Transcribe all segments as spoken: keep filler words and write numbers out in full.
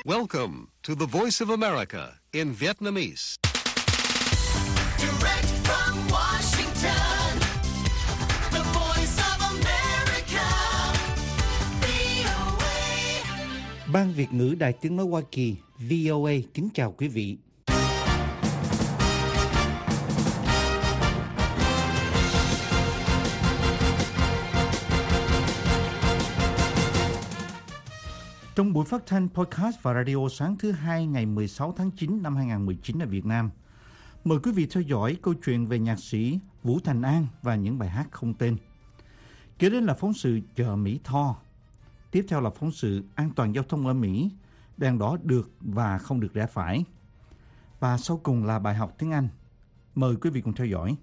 Welcome to the Voice of America in Vietnamese. Direct from Washington, the Voice of America, vê o a. Ban Việt ngữ Đài Tiếng nói Hoa Kỳ vê o a kính chào quý vị. Trong buổi phát thanh podcast và radio sáng thứ hai ngày mười sáu tháng chín năm hai nghìn không trăm mười chín ở Việt Nam, mời quý vị theo dõi câu chuyện về nhạc sĩ Vũ Thành An và những bài hát không tên. Kế đến là phóng sự chợ Mỹ Tho. Tiếp theo là phóng sự an toàn giao thông ở Mỹ, đèn đỏ được và không được rẽ phải. Và sau cùng là bài học tiếng Anh. Mời quý vị cùng theo dõi.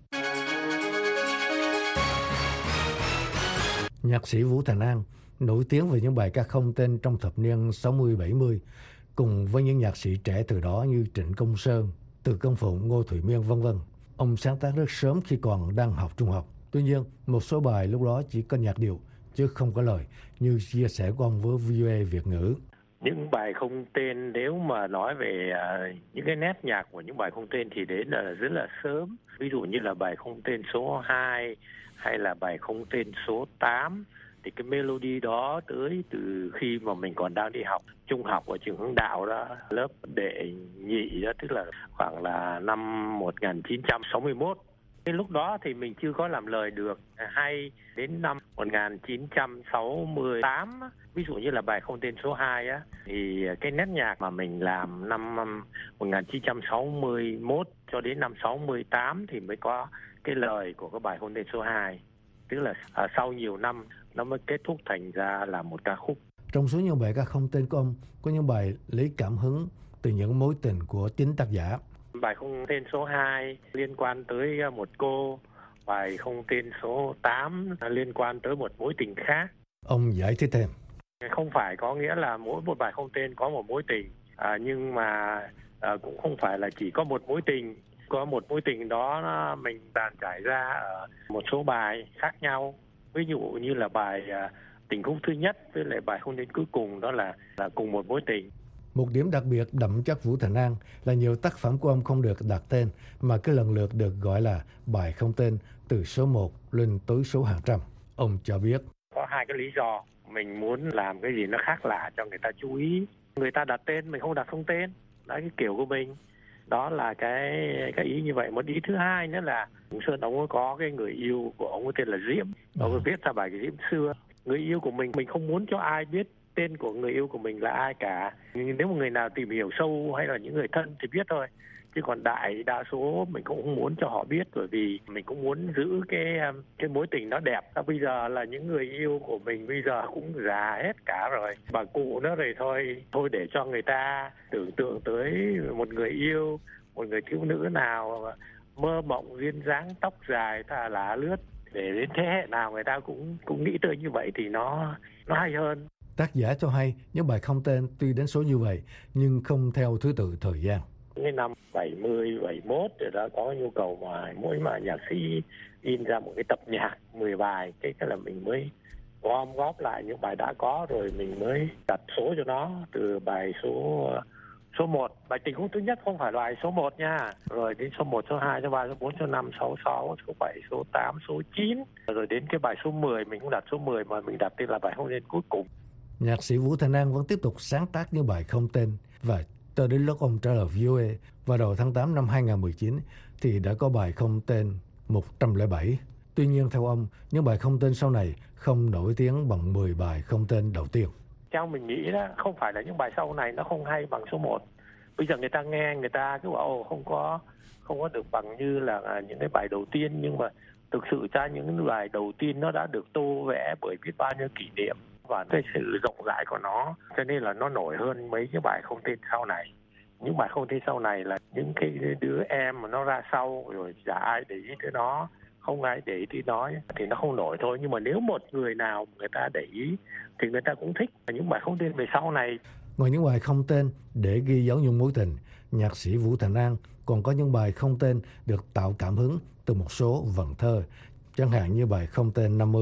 Nhạc sĩ Vũ Thành An nổi tiếng về những bài ca không tên trong thập niên sáu mươi bảy mươi, cùng với những nhạc sĩ trẻ từ đó như Trịnh Công Sơn, Từ Công Phụng, Ngô Thụy Miên, vân vân. Ông sáng tác rất sớm khi còn đang học trung học. Tuy nhiên, một số bài lúc đó chỉ có nhạc điệu chứ không có lời, như chia sẻ của ông với vê o a Việt ngữ. Những bài không tên, nếu mà nói về uh, những cái nét nhạc của những bài không tên thì đến là rất là sớm. Ví dụ như là bài không tên số hai hay là bài không tên số tám. Thì cái melody đó tới từ khi mà mình còn đang đi học trung học ở trường Hưng Đạo đó, lớp đệ nhị đó, tức là khoảng là năm một nghìn chín trăm sáu mươi mốt. Cái lúc đó thì mình chưa có làm lời được, hay đến năm một nghìn chín trăm sáu mươi tám, ví dụ như là bài không tên số hai á, thì cái nét nhạc mà mình làm năm một nghìn chín trăm sáu mươi mốt cho đến năm sáu mươi tám thì mới có cái lời của cái bài không tên số hai. Tức là à, sau nhiều năm nó mới kết thúc thành ra là một ca khúc. Trong số những bài ca không tên của ông, có những bài lấy cảm hứng từ những mối tình của chính tác giả. Bài không tên số hai liên quan tới một cô, bài không tên số tám liên quan tới một mối tình khác. Ông giải thích thêm. Không phải có nghĩa là mỗi một bài không tên có một mối tình, à, nhưng mà à, cũng không phải là chỉ có một mối tình. Có một mối tình đó mình dàn trải ra ở một số bài khác nhau. Ví dụ như là bài uh, tình khúc thứ nhất với lại bài không đến cuối cùng, đó là, là cùng một mối tình. Một điểm đặc biệt đậm chất Vũ Thành An là nhiều tác phẩm của ông không được đặt tên, mà cứ lần lượt được gọi là bài không tên từ số một lên tới số hàng trăm. Ông cho biết. Có hai cái lý do. Mình muốn làm cái gì nó khác lạ cho người ta chú ý. Người ta đặt tên, mình không đặt không tên. Đấy, cái kiểu của mình. Đó là cái cái ý như vậy. Một ý thứ hai nữa là Sơn ông có cái người yêu của ông tên là Diễm. Ông ừ. viết ra bài cái Diễm xưa. Người yêu của mình, mình không muốn cho ai biết tên của người yêu của mình là ai cả. Nhưng nếu mà người nào tìm hiểu sâu hay là những người thân thì biết thôi. Chứ còn đại đa số mình cũng không muốn cho họ biết, bởi vì mình cũng muốn giữ cái cái mối tình nó đẹp. Bây giờ là những người yêu của mình bây giờ cũng già hết cả rồi, bà cụ nữa rồi, thôi thôi để cho người ta tưởng tượng tới một người yêu, một người thiếu nữ nào mơ mộng duyên dáng, tóc dài thà lá lướt, để đến thế hệ nào người ta cũng cũng nghĩ tới như vậy thì nó nó hay hơn. Tác giả cho hay những bài không tên tuy đến số như vậy nhưng không theo thứ tự thời gian. Cái năm bảy mươi, bảy mốt thì đã có nhu cầu mà mỗi mà nhạc sĩ in ra một cái tập nhạc mười bài, cái cái là mình mới gom góp lại những bài đã có rồi mình mới đặt số cho nó, từ bài số số một, bài tình khúc thứ nhất không phải loại số một nha, rồi đến số một, số hai, số ba, số bốn, số năm, số sáu, số bảy, số tám, số chín, rồi đến cái bài số mười mình cũng đặt số mười mà mình đặt tên là bài không tên cuối cùng. Nhạc sĩ Vũ Thành An vẫn tiếp tục sáng tác những bài không tên, và cho đến lúc ông trả lời vê o a vào đầu tháng tám năm hai nghìn không trăm mười chín thì đã có bài không tên một trăm lẻ bảy. Tuy nhiên theo ông, những bài không tên sau này không nổi tiếng bằng mười bài không tên đầu tiên. Theo mình nghĩ đó, không phải là những bài sau này nó không hay bằng số một. Bây giờ người ta nghe, người ta cứ bảo ồ không có không có được bằng như là những cái bài đầu tiên, nhưng mà thực sự ra những bài đầu tiên nó đã được tô vẽ bởi biết bao nhiêu kỷ niệm và cái sự rộng rãi của nó, cho nên là nó nổi hơn mấy cái bài không tên sau này. Những bài không tên sau này là những cái đứa em mà nó ra sau rồi chả ai để ý tới nó, không ai để ý tới nó thì nó không nổi thôi. Nhưng mà nếu một người nào người ta để ý thì người ta cũng thích những bài không tên về sau này. Ngoài những bài không tên để ghi dấu những mối tình, nhạc sĩ Vũ Thành An còn có những bài không tên được tạo cảm hứng từ một số vần thơ, chẳng hạn như bài không tên năm mươi.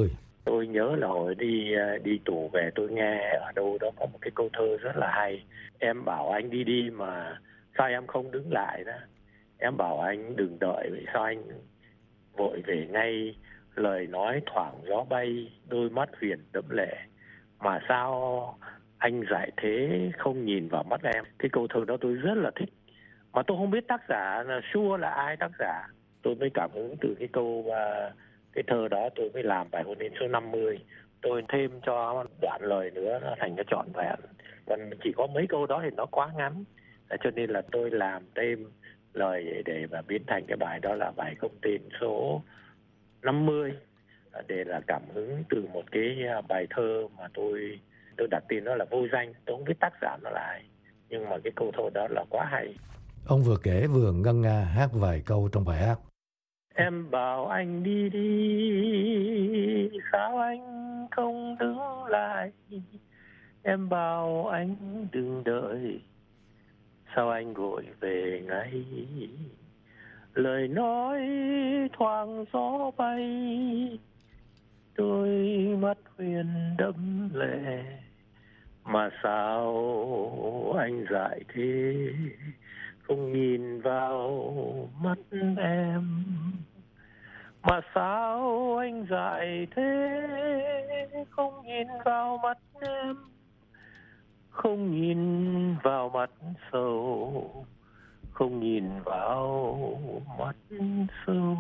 Tôi nhớ là hồi đi đi tù về tôi nghe ở đâu đó có một cái câu thơ rất là hay. Em bảo anh đi đi mà sao em không đứng lại đó. Em bảo anh đừng đợi, vậy sao anh vội về ngay. Lời nói thoảng gió bay, đôi mắt huyền đẫm lệ. Mà sao anh dại thế không nhìn vào mắt em. Cái câu thơ đó tôi rất là thích. Mà tôi không biết tác giả là Sure là ai tác giả. Tôi mới cảm hứng từ cái câu uh, cái thơ đó tôi mới làm bài hôn nhân số năm mươi. Tôi thêm cho đoạn lời nữa nó thành cái trọn vẹn. Còn chỉ có mấy câu đó thì nó quá ngắn. Cho nên là tôi làm thêm lời để mà biến thành cái bài đó là bài không tên số năm mươi, để là cảm hứng từ một cái bài thơ mà tôi tôi đặt tên nó là Vô Danh. Tôi không biết tác giả nó là ai, nhưng mà cái câu thơ đó là quá hay. Ông vừa kể vừa ngân nga hát vài câu trong bài hát. Em bảo anh đi đi, sao anh không đứng lại. Em bảo anh đừng đợi, sao anh vội về ngay. Lời nói thoảng gió bay, đôi mắt huyền đẫm lệ. Mà sao anh dại thế, không nhìn vào mắt em. Mà sao anh dại thế, không nhìn vào mắt em. Không nhìn vào mắt sầu, không nhìn vào mắt sâu.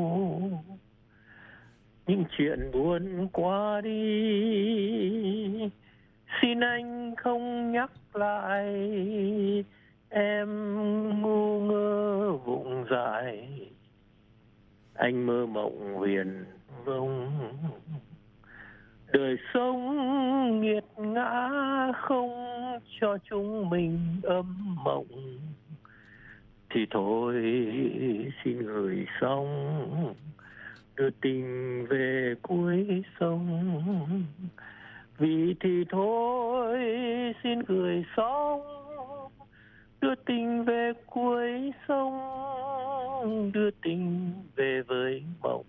Những chuyện buồn qua đi, xin anh không nhắc lại. Em ngu ngơ vụng dại, anh mơ mộng huyền vông. Đời sống nghiệt ngã không cho chúng mình ấm mộng, thì thôi xin gửi xong, đưa tình về cuối sông. Vì thì thôi xin gửi xong, đưa tình về cuối sông. Đưa tình về với mộng,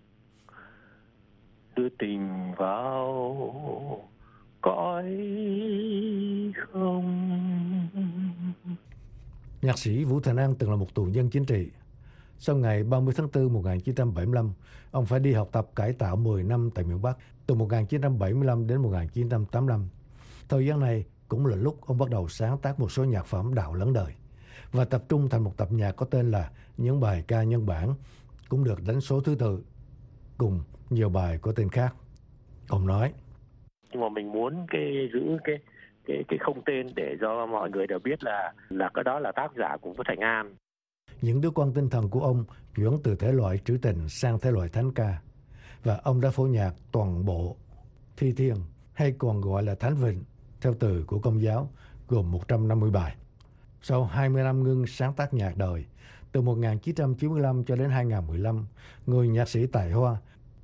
đưa tình vào cõi không. Nhạc sĩ Vũ Thành An từng là một tù nhân chính trị. Sau ngày ba mươi tháng tư một nghìn chín trăm bảy mươi lăm, ông phải đi học tập cải tạo mười năm tại miền Bắc, từ một nghìn chín trăm bảy mươi lăm đến một nghìn chín trăm tám mươi lăm. Thời gian này cũng là lúc ông bắt đầu sáng tác một số nhạc phẩm đạo lẫn đời và tập trung thành một tập nhạc có tên là Những bài ca nhân bản, cũng được đánh số thứ tự cùng nhiều bài có tên khác. Ông nói: Nhưng mà mình muốn cái giữ cái cái cái không tên để cho mọi người đều biết là là cái đó là tác giả của Vũ Thành An. Những đứa con tinh thần của ông chuyển từ thể loại trữ tình sang thể loại thánh ca, và ông đã phổ nhạc toàn bộ Thi Thiên, hay còn gọi là Thánh Vịnh theo từ của Công giáo, gồm một trăm năm mươi bài. Sau hai mươi năm ngưng sáng tác nhạc đời, từ một nghìn chín trăm chín mươi lăm cho đến hai nghìn không trăm mười lăm, người nhạc sĩ tài hoa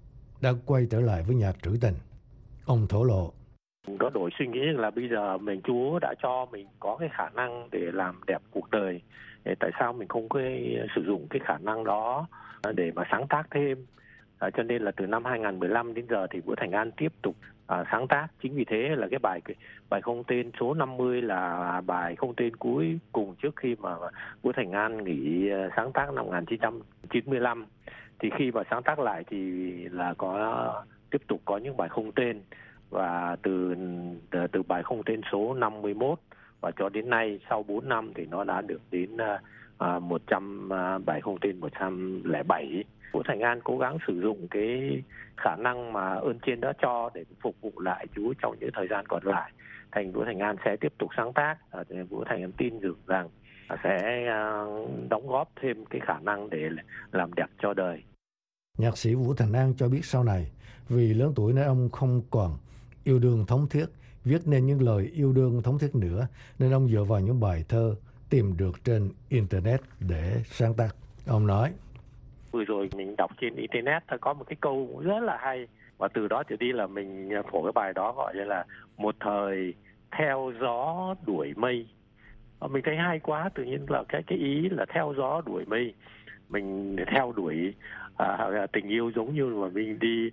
đã quay trở lại với nhạc trữ tình. Ông thổ lộ: Có đổi suy nghĩ là bây giờ mình Chúa đã cho mình có cái khả năng để làm đẹp cuộc đời. Tại sao mình không có sử dụng cái khả năng đó để mà sáng tác thêm? À, cho nên là từ năm hai nghìn không trăm mười lăm đến giờ thì Vũ Thành An tiếp tục à, sáng tác. Chính vì thế là cái bài bài không tên số năm mươi là bài không tên cuối cùng trước khi mà Vũ Thành An nghỉ sáng tác năm một nghìn chín trăm chín mươi lăm. Thì khi mà sáng tác lại thì là có tiếp tục có những bài không tên, và từ từ, từ bài không tên số năm mươi mốt và cho đến nay sau bốn năm thì nó đã được đến uh, một trăm uh, bài không tên một trăm lẻ bảy. Vũ Thành An cố gắng sử dụng cái khả năng mà ơn trên đó cho để phục vụ lại Chúa trong những thời gian còn lại. Thành Vũ Thành An sẽ tiếp tục sáng tác. Uh, Vũ Thành An tin tưởng rằng uh, sẽ uh, đóng góp thêm cái khả năng để làm đẹp cho đời. Nhạc sĩ Vũ Thành An cho biết sau này, vì lớn tuổi nên ông không còn yêu đương thống thiết, viết nên những lời yêu đương thống thiết nữa, nên ông dựa vào những bài thơ tìm được trên Internet để sáng tác. Ông nói: Vừa rồi mình đọc trên Internet có một cái câu rất là hay, và từ đó trở đi là mình phổ cái bài đó gọi là một thời theo gió đuổi mây. Mình thấy hay quá, tự nhiên là cái cái ý là theo gió đuổi mây. Mình theo đuổi à, tình yêu giống như mà mình đi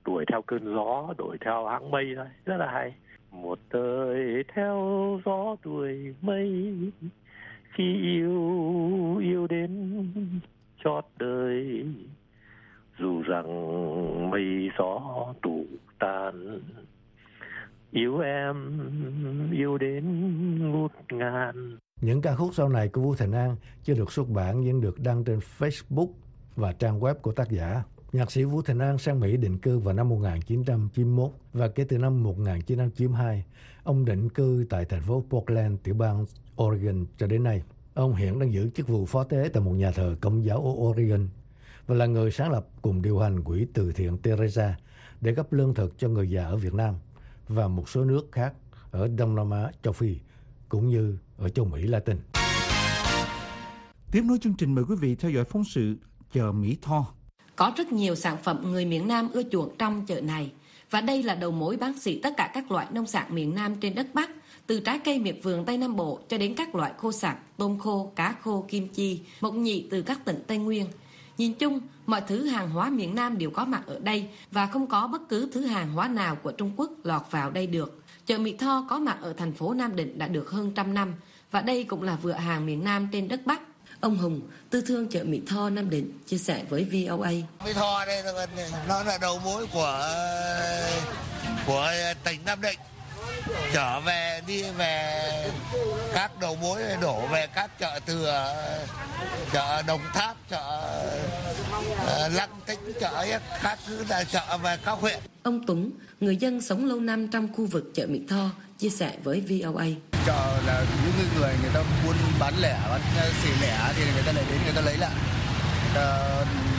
đuổi theo cơn gió, đuổi theo áng mây thôi, rất là hay. Một đời theo gió đuổi mây, khi yêu yêu đến chót đời, dù rằng mây gió tụ tan, yêu em yêu đến ngút ngàn. Những ca khúc sau này của Vũ Thành An chưa được xuất bản nhưng được đăng trên Facebook và trang web của tác giả. Nhạc sĩ Vũ Thành An sang Mỹ định cư vào năm một nghìn chín trăm chín mươi mốt và kể từ năm một nghìn chín trăm chín mươi hai, ông định cư tại thành phố Portland, tiểu bang Oregon cho đến nay. Ông hiện đang giữ chức vụ phó tế tại một nhà thờ Công giáo ở Oregon và là người sáng lập cùng điều hành quỹ từ thiện Teresa để cấp lương thực cho người già ở Việt Nam và một số nước khác ở Đông Nam Á, châu Phi cũng như ở châu Mỹ Latin. Tiếp nối chương trình, mời quý vị theo dõi phóng sự chợ Mỹ Tho. Có rất nhiều sản phẩm người miền Nam ưa chuộng trong chợ này, và đây là đầu mối bán sỉ tất cả các loại nông sản miền Nam trên đất Bắc, từ trái cây miệt vườn Tây Nam Bộ cho đến các loại khô sặc, tôm khô, cá khô, kim chi, mộc nhị từ các tỉnh Tây Nguyên. Nhìn chung, mọi thứ hàng hóa miền Nam đều có mặt ở đây và không có bất cứ thứ hàng hóa nào của Trung Quốc lọt vào đây được. Chợ Mỹ Tho có mặt ở thành phố Nam Định đã được hơn trăm năm và đây cũng là vựa hàng miền Nam trên đất Bắc. Ông Hùng, tư thương chợ Mỹ Tho Nam Định, chia sẻ với vê o a. Mỹ Tho đây là nó là đầu mối của của tỉnh Nam Định, trở về đi về các đầu mối đổ về các chợ từ chợ Đồng Tháp, chợ Lăng Tĩnh, chợ các thứ là chợ về các huyện. Ông Túng, người dân sống lâu năm trong khu vực chợ Mỹ Tho, chia sẻ với vê o a. Chợ là những người người ta buôn bán lẻ, bán xỉ lẻ thì người ta lại đến người ta lấy lại, người ta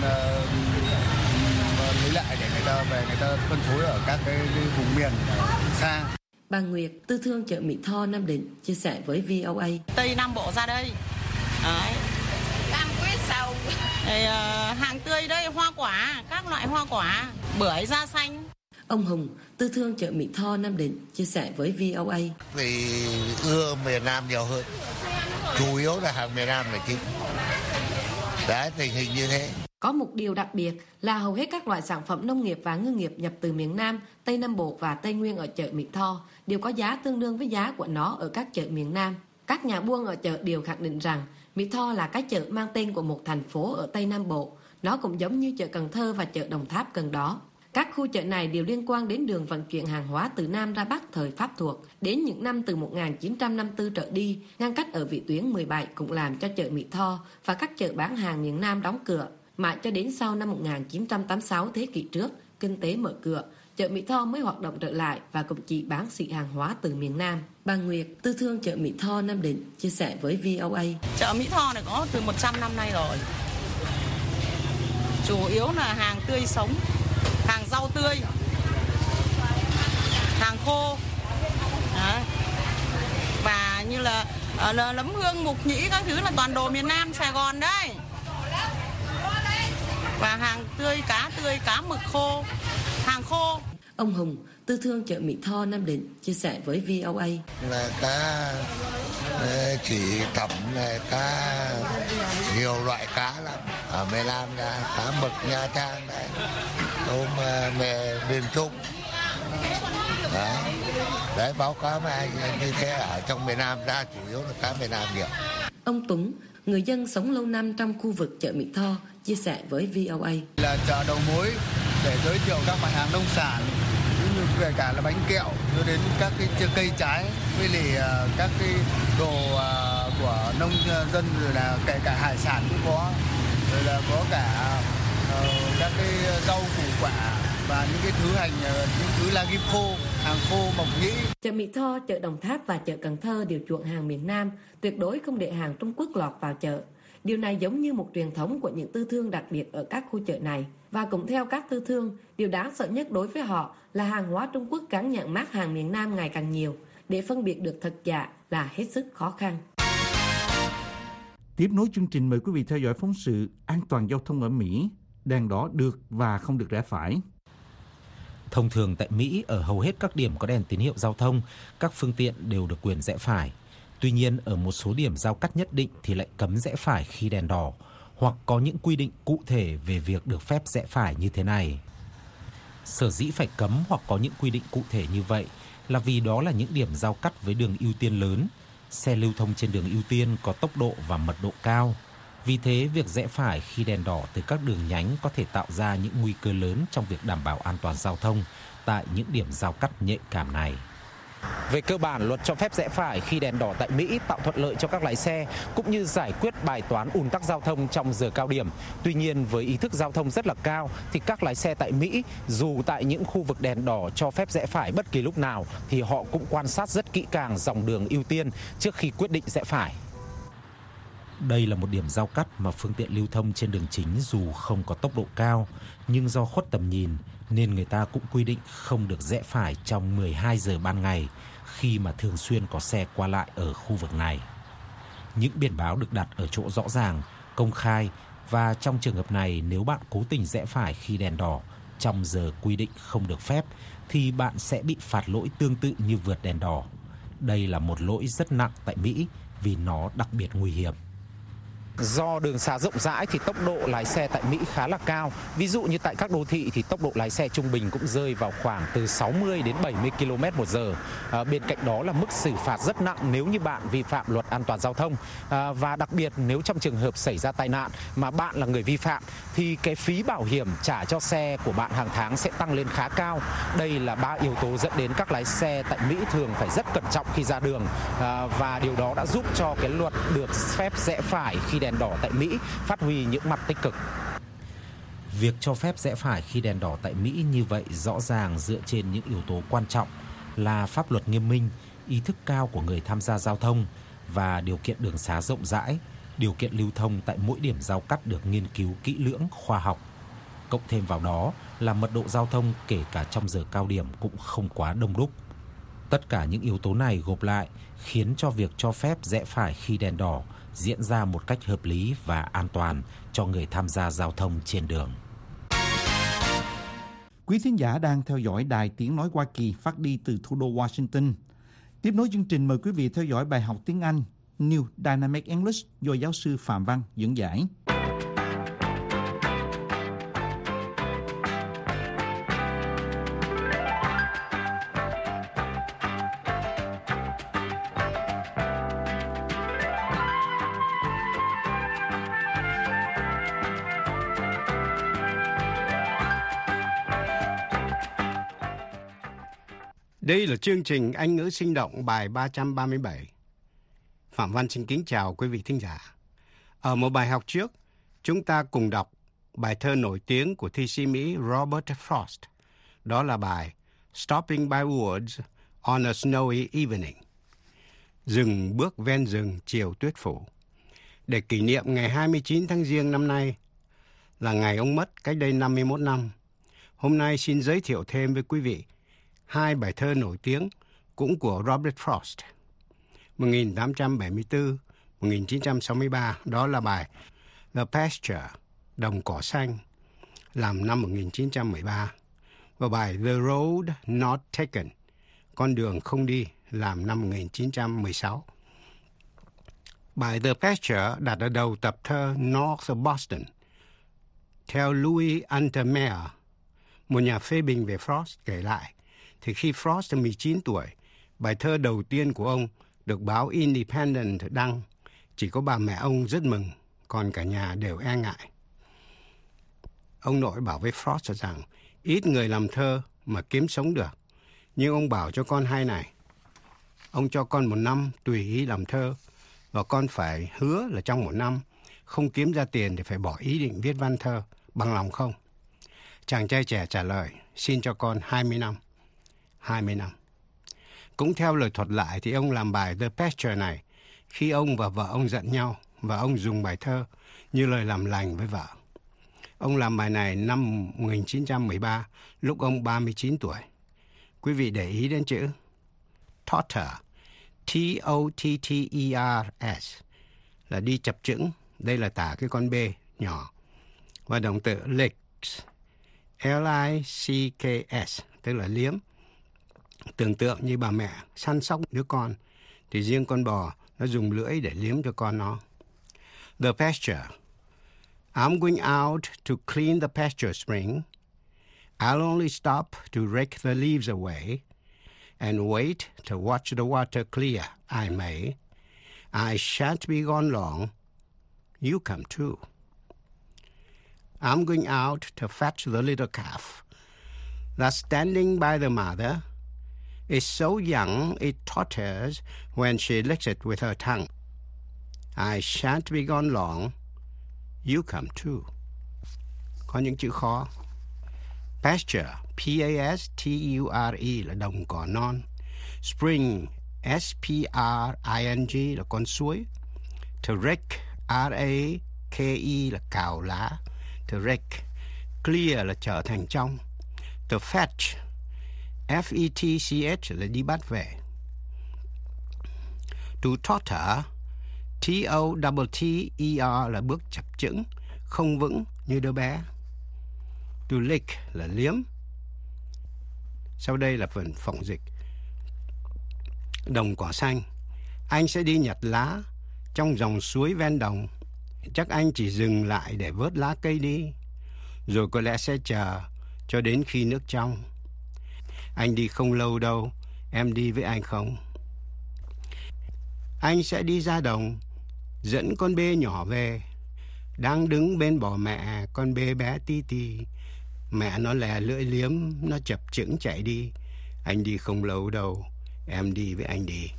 uh, lấy lại để người ta về người ta phân phối ở các cái, cái vùng miền xa. Bà Nguyệt, tư thương chợ Mỹ Tho Nam Định, chia sẻ với vê o a. Tây Nam Bộ ra đây. Đấy. Cam quýt sầu. Thì, uh, hàng tươi đây, hoa quả, các loại hoa quả, bưởi da xanh. Ông Hùng, tư thương chợ Mỹ Tho Nam Định, chia sẻ với vê o a. Thì ưa miền Nam nhiều hơn, chủ yếu là hàng miền Nam là chính. Đấy, tình hình như thế. Có một điều đặc biệt là hầu hết các loại sản phẩm nông nghiệp và ngư nghiệp nhập từ miền Nam, Tây Nam Bộ và Tây Nguyên ở chợ Mỹ Tho đều có giá tương đương với giá của nó ở các chợ miền Nam. Các nhà buôn ở chợ đều khẳng định rằng Mỹ Tho là cái chợ mang tên của một thành phố ở Tây Nam Bộ. Nó cũng giống như chợ Cần Thơ và chợ Đồng Tháp gần đó. Các khu chợ này đều liên quan đến đường vận chuyển hàng hóa từ Nam ra Bắc thời Pháp thuộc. Đến những năm từ một nghìn chín trăm năm mươi tư trở đi, ngăn cách ở vĩ tuyến mười bảy cũng làm cho chợ Mỹ Tho và các chợ bán hàng miền Nam đóng cửa. Mãi cho đến sau năm một nghìn chín trăm tám mươi sáu thế kỷ trước, kinh tế mở cửa, chợ Mỹ Tho mới hoạt động trở lại và cũng chỉ bán xỉ hàng hóa từ miền Nam. Bà Nguyệt, tư thương chợ Mỹ Tho Nam Định, chia sẻ với vê o a. Chợ Mỹ Tho này có từ một trăm năm nay rồi. Chủ yếu là hàng tươi sống, hàng rau tươi, hàng khô. Đấy. Và như là, là nấm hương, mục nhĩ các thứ là toàn đồ miền Nam, Sài Gòn đấy. Và hàng tươi, cá tươi, cá mực khô, hàng khô. Ông Hùng, tư thương chợ Mỹ Tho Nam Định, chia sẻ với vê o a. Là cá chỉ tẩm này, cá nhiều loại cá lắm ở miền Nam, là cá mực Nha Trang đấy, tôm về miền Trung đấy, đấy báo cáo với anh như thế. Ở trong miền Nam ra chủ yếu là cá miền Nam nhiều. Ông Túng, người dân sống lâu năm trong khu vực chợ Mỹ Tho, chia sẻ với vê o a. Là chợ đầu mối để giới thiệu các mặt hàng nông sản, cũng như kể cả là bánh kẹo, cho đến các cái cây trái, với lại các cái đồ của nông dân, rồi là kể cả hải sản cũng có, rồi là có cả uh, các cái rau củ quả và những cái thứ hành, những thứ lá kim khô, hàng khô, mộc nhĩ. Chợ Mỹ Tho, chợ Đồng Tháp và chợ Cần Thơ đều chuộng hàng miền Nam, tuyệt đối không để hàng Trung Quốc lọt vào chợ. Điều này giống như một truyền thống của những tư thương đặc biệt ở các khu chợ này. Và cũng theo các tư thương, điều đáng sợ nhất đối với họ là hàng hóa Trung Quốc gắn nhãn mác hàng miền Nam ngày càng nhiều. Để phân biệt được thật giả là hết sức khó khăn. Tiếp nối chương trình, mời quý vị theo dõi phóng sự an toàn giao thông ở Mỹ. Đèn đỏ được và không được rẽ phải. Thông thường tại Mỹ, ở hầu hết các điểm có đèn tín hiệu giao thông, các phương tiện đều được quyền rẽ phải. Tuy nhiên, ở một số điểm giao cắt nhất định thì lại cấm rẽ phải khi đèn đỏ, hoặc có những quy định cụ thể về việc được phép rẽ phải như thế này. Sở dĩ phải cấm hoặc có những quy định cụ thể như vậy là vì đó là những điểm giao cắt với đường ưu tiên lớn. Xe lưu thông trên đường ưu tiên có tốc độ và mật độ cao. Vì thế, việc rẽ phải khi đèn đỏ từ các đường nhánh có thể tạo ra những nguy cơ lớn trong việc đảm bảo an toàn giao thông tại những điểm giao cắt nhạy cảm này. Về cơ bản, luật cho phép rẽ phải khi đèn đỏ tại Mỹ tạo thuận lợi cho các lái xe cũng như giải quyết bài toán ùn tắc giao thông trong giờ cao điểm. Tuy nhiên, với ý thức giao thông rất là cao thì các lái xe tại Mỹ, dù tại những khu vực đèn đỏ cho phép rẽ phải bất kỳ lúc nào, thì họ cũng quan sát rất kỹ càng dòng đường ưu tiên trước khi quyết định rẽ phải. Đây là một điểm giao cắt mà phương tiện lưu thông trên đường chính dù không có tốc độ cao, nhưng do khuất tầm nhìn nên người ta cũng quy định không được rẽ phải trong mười hai giờ ban ngày khi mà thường xuyên có xe qua lại ở khu vực này. Những biển báo được đặt ở chỗ rõ ràng, công khai và trong trường hợp này nếu bạn cố tình rẽ phải khi đèn đỏ trong giờ quy định không được phép thì bạn sẽ bị phạt lỗi tương tự như vượt đèn đỏ. Đây là một lỗi rất nặng tại Mỹ vì nó đặc biệt nguy hiểm. Do đường xá rộng rãi thì tốc độ lái xe tại Mỹ khá là cao. Ví dụ như tại các đô thị thì tốc độ lái xe trung bình cũng rơi vào khoảng từ sáu mươi đến bảy mươi ki lô mét một giờ. À, bên cạnh đó là mức xử phạt rất nặng nếu như bạn vi phạm luật an toàn giao thông. À, và đặc biệt nếu trong trường hợp xảy ra tai nạn mà bạn là người vi phạm thì cái phí bảo hiểm trả cho xe của bạn hàng tháng sẽ tăng lên khá cao. Đây là ba yếu tố dẫn đến các lái xe tại Mỹ thường phải rất cẩn trọng khi ra đường. À, và điều đó đã giúp cho cái luật được phép rẽ phải khi đèn đỏ tại Mỹ phát huy những mặt tích cực. Việc cho phép rẽ phải khi đèn đỏ tại Mỹ như vậy rõ ràng dựa trên những yếu tố quan trọng là pháp luật nghiêm minh, ý thức cao của người tham gia giao thông và điều kiện đường xá rộng rãi, điều kiện lưu thông tại mỗi điểm giao cắt được nghiên cứu kỹ lưỡng, khoa học. Cộng thêm vào đó là mật độ giao thông kể cả trong giờ cao điểm cũng không quá đông đúc. Tất cả những yếu tố này gộp lại khiến cho việc cho phép rẽ phải khi đèn đỏ diễn ra một cách hợp lý và an toàn cho người tham gia giao thông trên đường. Quý thính giả đang theo dõi Đài Tiếng Nói Hoa Kỳ phát đi từ thủ đô Washington. Tiếp nối chương trình, mời quý vị theo dõi bài học tiếng Anh New Dynamic English do giáo sư Phạm Văn dẫn giải. Đây là chương trình Anh ngữ sinh động bài ba trăm ba mươi bảy. Phạm Văn xin kính chào quý vị thính giả. Ở một bài học trước, chúng ta cùng đọc bài thơ nổi tiếng của thi sĩ Mỹ Robert Frost. Đó là bài Stopping by Woods on a Snowy Evening. Dừng bước ven rừng chiều tuyết phủ. Để kỷ niệm ngày hai mươi chín tháng Giêng năm nay là ngày ông mất cách đây năm mươi mốt năm. Hôm nay xin giới thiệu thêm với quý vị hai bài thơ nổi tiếng cũng của Robert Frost. một nghìn tám trăm bảy mươi tư đến một nghìn chín trăm sáu mươi ba, đó là bài The Pasture, Đồng Cỏ Xanh, làm năm một nghìn chín trăm mười ba. Và bài The Road Not Taken, Con Đường Không Đi, làm năm một nghìn chín trăm mười sáu. Bài The Pasture đặt ở đầu tập thơ North of Boston. Theo Louis Untermeyer, một nhà phê bình về Frost kể lại, thì khi Frost mười chín tuổi, bài thơ đầu tiên của ông được báo Independent đăng. Chỉ có bà mẹ ông rất mừng, còn cả nhà đều e ngại. Ông nội bảo với Frost rằng ít người làm thơ mà kiếm sống được. Nhưng ông bảo cho con hay này, ông cho con một năm tùy ý làm thơ, và con phải hứa là trong một năm không kiếm ra tiền thì phải bỏ ý định viết văn thơ. Bằng lòng không? Chàng trai trẻ trả lời, xin cho con hai mươi năm. hai mươi năm. Cũng theo lời thuật lại thì ông làm bài The Pasture này khi ông và vợ ông giận nhau, và ông dùng bài thơ như lời làm lành với vợ. Ông làm bài này năm một nghìn chín trăm mười ba, lúc ông ba mươi chín tuổi. Quý vị để ý đến chữ totter, T O T T E R S, là đi chập chững. Đây là tả cái con B nhỏ. Và động từ licks, L I C K S, tức là liếm. Tưởng tượng như bà mẹ săn sóc đứa con, thì riêng con bò nó dùng lưỡi để liếm cho con nó. The pasture. I'm going out to clean the pasture spring. I'll only stop to rake the leaves away and wait to watch the water clear, I may. I shan't be gone long. You come too. I'm going out to fetch the little calf that's standing by the mother. It's so young it totters when she licks it with her tongue. I shan't be gone long. You come too. Có những chữ khó. Pasture, P A S T U R E là đồng cỏ non. Spring, S P R I N G là con suối. To rake, R A K E là cào lá. To rake. Clear là trở thành trong. To fetch, F E T C H là đi bắt về. To totter, T O T T E R là bước chập chững, không vững như đứa bé. To lick là liếm. Sau đây là phần phỏng dịch. Đồng cỏ xanh. Anh sẽ đi nhặt lá trong dòng suối ven đồng. Chắc anh chỉ dừng lại để vớt lá cây đi, rồi có lẽ sẽ chờ cho đến khi nước trong. Anh đi không lâu đâu, em đi với anh không? Anh sẽ đi ra đồng, dẫn con bê nhỏ về. Đang đứng bên bò mẹ, con bê bé tí tí. Mẹ nó lè lưỡi liếm, nó chập chững chạy đi. Anh đi không lâu đâu, em đi với anh đi.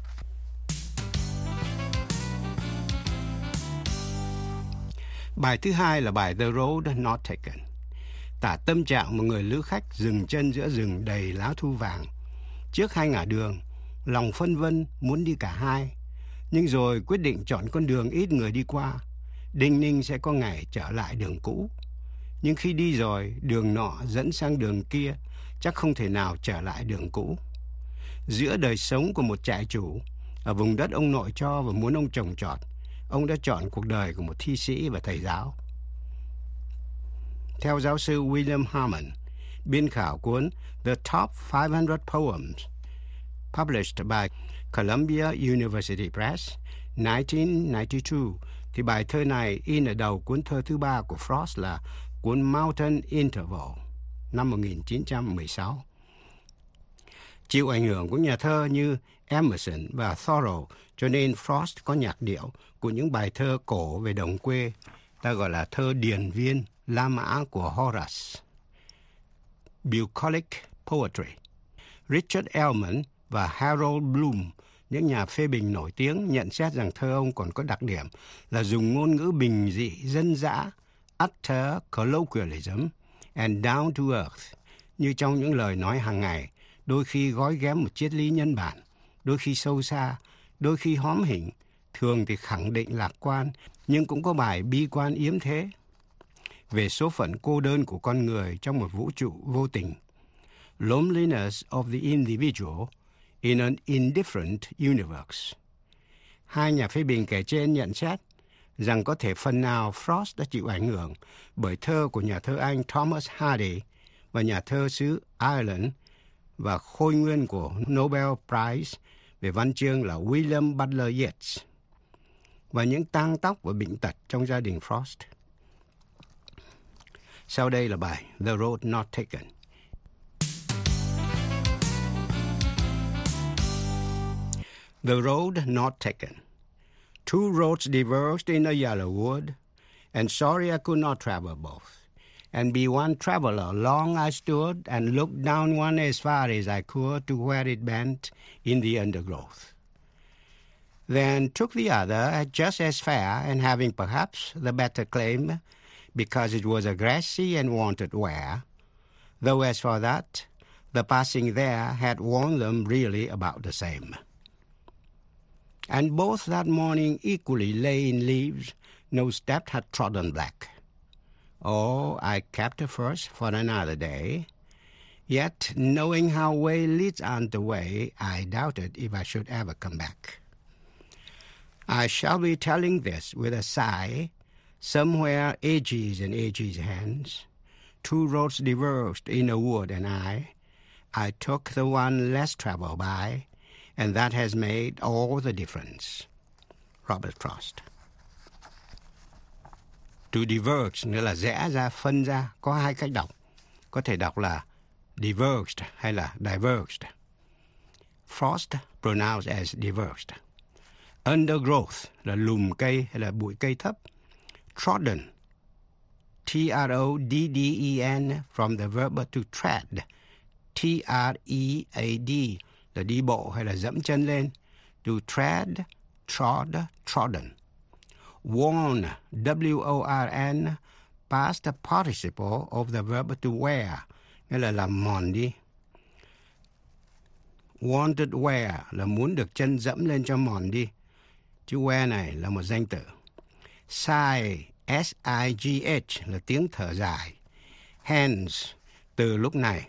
Bài thứ hai là bài The Road Not Taken. Tả tâm trạng một người lữ khách dừng chân giữa rừng đầy lá thu vàng. Trước hai ngả đường, lòng phân vân muốn đi cả hai, nhưng rồi quyết định chọn con đường ít người đi qua. Đinh ninh sẽ có ngày trở lại đường cũ. Nhưng khi đi rồi, đường nọ dẫn sang đường kia, chắc không thể nào trở lại đường cũ. Giữa đời sống của một trại chủ, ở vùng đất ông nội cho và muốn ông trồng trọt, ông đã chọn cuộc đời của một thi sĩ và thầy giáo. Theo giáo sư William Harmon, biên khảo cuốn The Top five hundred Poems, published by Columbia University Press, nineteen ninety-two, thì bài thơ này in ở đầu cuốn thơ thứ ba của Frost là cuốn Mountain Interval, năm một nghìn chín trăm mười sáu. Chịu ảnh hưởng của nhà thơ như Emerson và Thoreau, cho nên Frost có nhạc điệu của những bài thơ cổ về đồng quê, ta gọi là thơ điền viên, La Mã của Horace, bucolic poetry. Richard Ellman và Harold Bloom, những nhà phê bình nổi tiếng, nhận xét rằng thơ ông còn có đặc điểm là dùng ngôn ngữ bình dị, dân dã, utter colloquialism and down to earth, như trong những lời nói hàng ngày, đôi khi gói ghém một triết lý nhân bản, đôi khi sâu xa, đôi khi hóm hỉnh, thường thì khẳng định lạc quan, nhưng cũng có bài bi quan yếm thế, về số phận cô đơn của con người trong một vũ trụ vô tình. Loneliness of the individual in an indifferent universe. Hai nhà phê bình kể trên nhận xét rằng có thể phần nào Frost đã chịu ảnh hưởng bởi thơ của nhà thơ Anh Thomas Hardy và nhà thơ xứ Ireland và khôi nguyên của Nobel Prize về văn chương là William Butler Yeats, và những tang tóc và bệnh tật trong gia đình Frost. Sau đây là bài The Road Not Taken. The Road Not Taken. Two roads diverged in a yellow wood, and sorry I could not travel both. And be one traveler, long I stood and looked down one as far as I could to where it bent in the undergrowth. Then took the other, just as fair, and having perhaps the better claim, because it was a grassy and wanted wear, though as for that, the passing there had worn them really about the same. And both that morning equally lay in leaves, no step had trodden black. Oh, I kept the first for another day, yet knowing how way leads on the way, I doubted if I should ever come back. I shall be telling this with a sigh, somewhere ages and ages hence, two roads diverged in a wood, and I, I took the one less traveled by, and that has made all the difference. Robert Frost. To diverge nghĩa là rẽ ra, phân ra, có hai cách đọc. có thể đọc là diverged hay là diverged. Frost pronounced as diverged. Undergrowth là lùm cây hay là bụi cây thấp. Trodden, T R O D D E N, from the verb to tread, T R E A D, là đi bộ hay là dẫm chân lên. To tread, trod, trodden. Worn, W O R N, past participle of the verb to wear, nghĩa là làm mòn đi. Wanted wear là muốn được chân dẫm lên cho mòn đi. Chữ wear này là một danh từ. Sigh, S I G H, là tiếng thở dài. Hence, từ lúc này.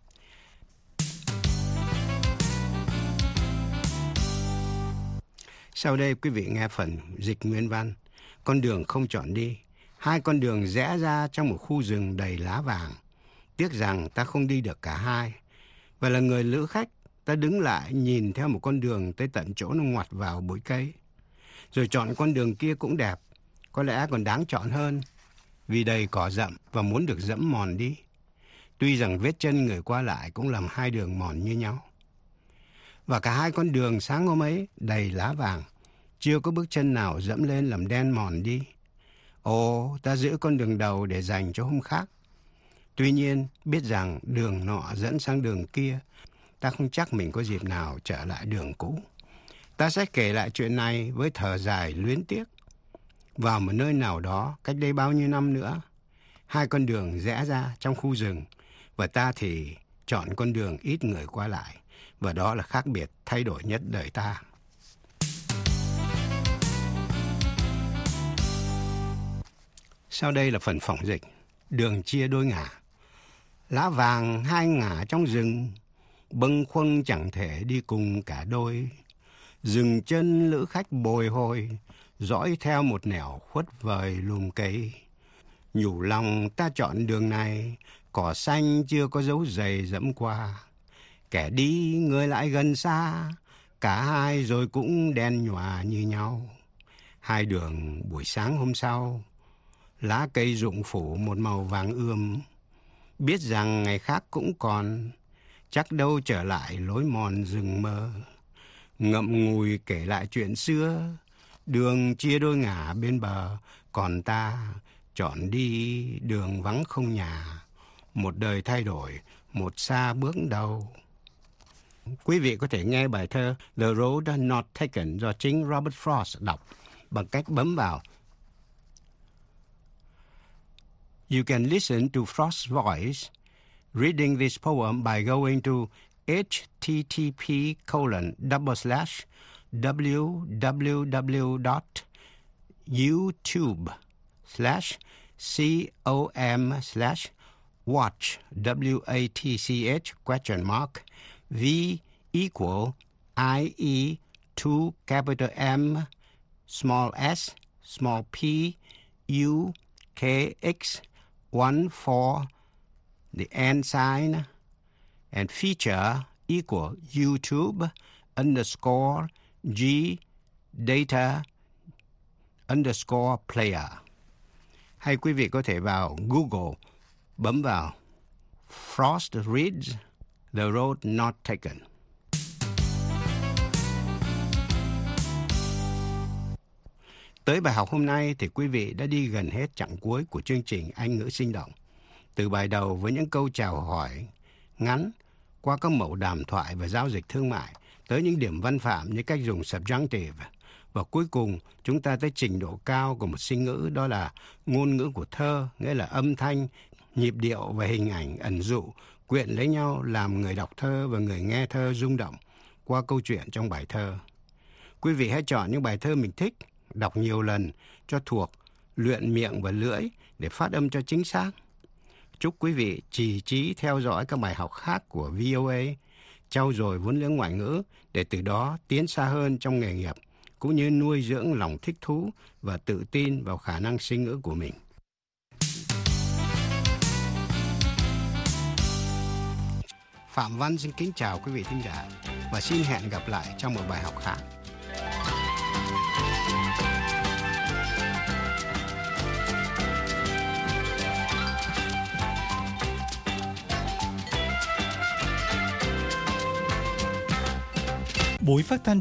Sau đây quý vị nghe phần dịch nguyên văn. Con đường không chọn đi. Hai con đường rẽ ra trong một khu rừng đầy lá vàng. Tiếc rằng ta không đi được cả hai. Và là người lữ khách, ta đứng lại nhìn theo một con đường tới tận chỗ nó ngoặt vào bụi cây. Rồi chọn con đường kia cũng đẹp, có lẽ còn đáng chọn hơn, vì đầy cỏ rậm và muốn được dẫm mòn đi. Tuy rằng vết chân người qua lại cũng làm hai đường mòn như nhau. Và cả hai con đường sáng hôm ấy đầy lá vàng, chưa có bước chân nào dẫm lên làm đen mòn đi. Ồ, ta giữ con đường đầu để dành cho hôm khác. Tuy nhiên, biết rằng đường nọ dẫn sang đường kia, ta không chắc mình có dịp nào trở lại đường cũ. Ta sẽ kể lại chuyện này với thở dài luyến tiếc. Vào một nơi nào đó, cách đây bao nhiêu năm nữa, hai con đường rẽ ra trong khu rừng, và ta thì chọn con đường ít người qua lại, và đó là khác biệt thay đổi nhất đời ta. Sau đây là phần phỏng dịch. Đường chia đôi ngả. Lá vàng hai ngả trong rừng, bâng khuâng chẳng thể đi cùng cả đôi. Dừng chân lữ khách bồi hồi, dõi theo một nẻo khuất vời lùm cây. Nhủ lòng ta chọn đường này, cỏ xanh chưa có dấu giày dẫm qua. Kẻ đi người lại gần xa, cả hai rồi cũng đen nhòa như nhau. Hai đường buổi sáng hôm sau, lá cây rụng phủ một màu vàng ươm. Biết rằng ngày khác cũng còn, chắc đâu trở lại lối mòn rừng mơ. Ngậm ngùi kể lại chuyện xưa, đường chia đôi ngả bên bờ, còn ta chọn đi đường vắng không nhà. Một đời thay đổi, một xa bước đầu. Quý vị có thể nghe bài thơ The Road Not Taken do chính Robert Frost đọc bằng cách bấm vào. You can listen to Frost's voice reading this poem by going to http colon double slash www youtube slash com slash watch w a t c h question mark v equal I e two capital M small s small p u k x one four the and sign and feature equal YouTube underscore G data underscore player. Hay quý vị có thể vào Google, bấm vào Frost Reads The Road Not Taken. Tới bài học hôm nay thì quý vị đã đi gần hết chặng cuối của chương trình Anh ngữ sinh động. Từ bài đầu với những câu chào hỏi ngắn, qua các mẫu đàm thoại và giao dịch thương mại, tới những điểm văn phạm như cách dùng subjunctive. Và cuối cùng, chúng ta tới trình độ cao của một sinh ngữ, đó là ngôn ngữ của thơ, nghĩa là âm thanh, nhịp điệu và hình ảnh ẩn dụ, quyện lấy nhau làm người đọc thơ và người nghe thơ rung động qua câu chuyện trong bài thơ. Quý vị hãy chọn những bài thơ mình thích, đọc nhiều lần cho thuộc, luyện miệng và lưỡi để phát âm cho chính xác. Chúc quý vị trì trí theo dõi các bài học khác của vê o a, trau dồi vốn liếng ngoại ngữ để từ đó tiến xa hơn trong nghề nghiệp, cũng như nuôi dưỡng lòng thích thú và tự tin vào khả năng sinh ngữ của mình. Phạm Văn xin kính chào quý vị thính giả và xin hẹn gặp lại trong một bài học khác. Buổi phát thanh